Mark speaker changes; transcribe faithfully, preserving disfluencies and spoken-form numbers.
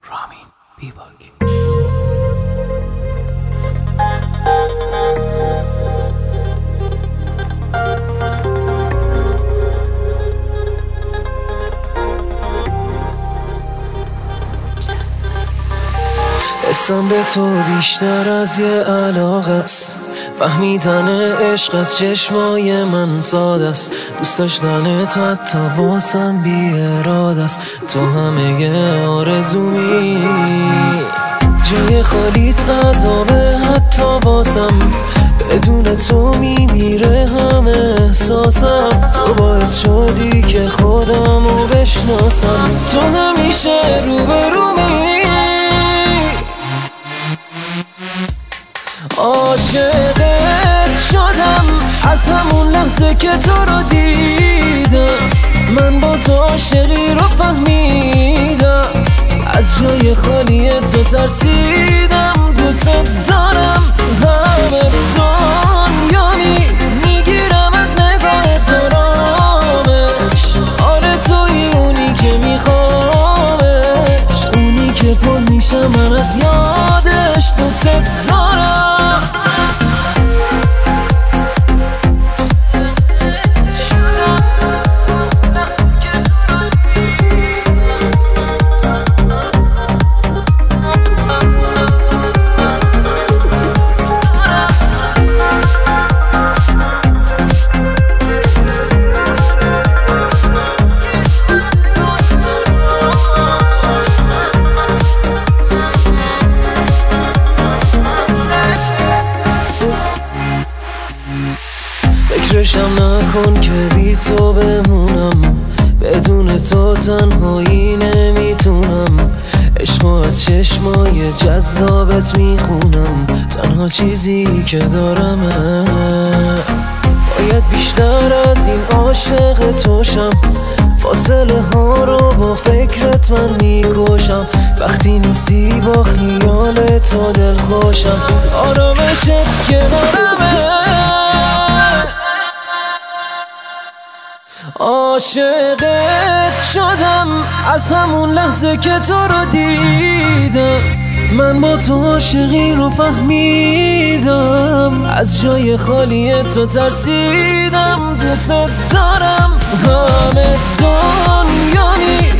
Speaker 1: رامین بیباک.
Speaker 2: حسم به تو بیشتر از یه علاقه است، فهمیدن عشق از چشمای من ساده است، دوست داشتنت حتی واسم بی اراده است، تو همه آرزومی جای خالیت عذابه، حتی واسم بدون تو میمیره همه احساسم، تو باعث شدی که خودمو بشناسم، تو همیشه روبرومی، عاشقت شدم از همون لحظه که تو رو دیدم، من با تو عاشقی رو فهمیدم، از جای خالی تو ترسیدم، دوست دارم همه دنیامی، میگیرم از نگاه تو رامش، آره توی اونی که میخوامش، اونی که پر میشم من از یادش، دوست دارم. فکرشم نکن که بی تو بمونم، بدون تو تنهایی نمیتونم، عشقو از چشمای جذابت میخونم، تنها چیزی که دارمه، باید بیشتر از این عاشق توشم، فاصله ها رو با فکرت من میکشم، وقتی نیستی با خیال تو دل خوشم، آرامشت کنارمه، عاشقت شدم از همون لحظه که تو رو دیدم، من با تو عاشقی رو فهمیدم، از جای خالی تو ترسیدم، دوست دارم همه دنیامی،